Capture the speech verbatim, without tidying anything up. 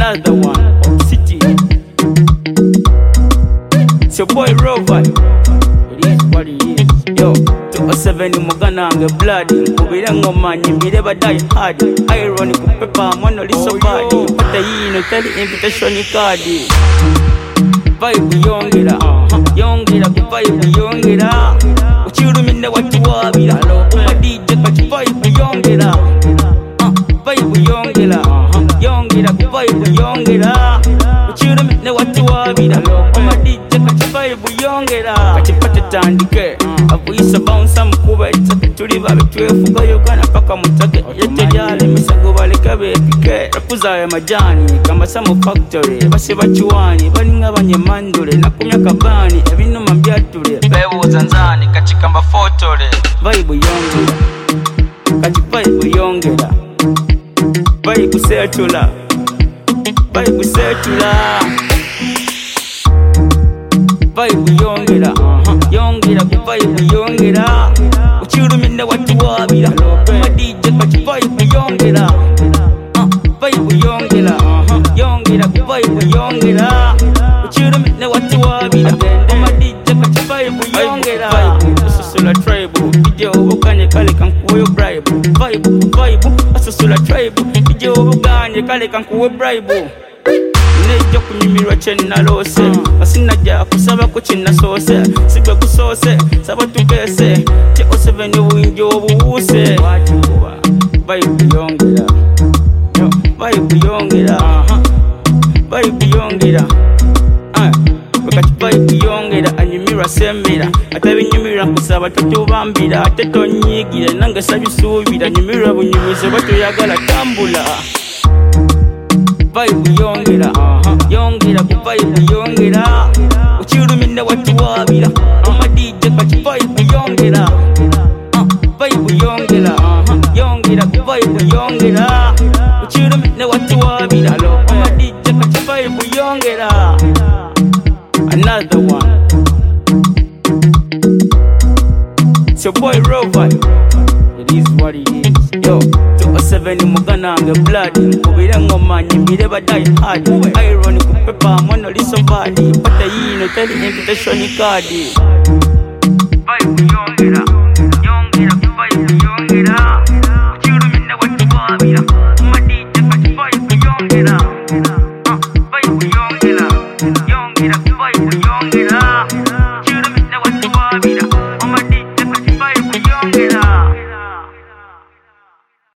Another one, Pop City. It's your boy Rover. It is what it is. Yo, two oh seven Muganange bloody. Kubira ngoma nyimbire ba die hard. Ironic pepper mono liso body. Pata yino tell invitation card. Vibe yongera, yongera ku vibe yongera. Uchirumine watu wabira. Uma D J kati vibe yongera. Vibe yongera, yongera ku vibe yongera. Uchirumine watu wabira. Uma D J kati vibe yongera. Kati pata tandike, avuyisa bounce mukubeta. Tuli babe twefuga yokana paka mutake. Yete yale misago baleka bepike. Rakuza ya majani kama Samo Factory. Base bachuani baninga banyemandule. Nakumya kabani ebinuma byatule. Bewo zanzani kachikamba fotole. Vibe yongera, kati vibe yongera. Vibe setula, vibe setula. Vibe yongera, yongera ku vibe yongera. Uchirumine watu wabira. Uma D J kati vibe yongera. Vibe yongera, yongera ku vibe yongera. Uchirumine watu wabira. Uma D J kati vibe yongera. Asusula tribe, D J obukanye kale kankuwe bribe. Vibe vibe, asusula tribe, D J obukanye kale kankuwe bribe. Nejo kunyimirwa chenna lose Asinaja kusaba kuchina sose Sigwe kusose, saba tukese T oh seven uwinjo obuwuse Vibe yongera, vibe yongera, vibe yongera. Wakati vibe yongera anyimirwa sembera. Atabi nyimirwa kusaba tutubambira. Ate tonyigire nange sabisubira. Nyimirwa bunyumize batu yagala tambula. Vibe yongera, yongera ku vibe yongera. Uchirumine watu wabira. Uma D J kati vibe yongera. Vibe yongera, yongera ku vibe yongera. Uchirumine watu wabira. Uma D J kati vibe yongera. Another one. It's your boy Rover. It is what it is. Yo, two oh seven Muganange bloody. Kubira ngoma nyimbire ba die hard. Ironic pepper mono liso body. Pata yino tell invitation card. Vibe yongera.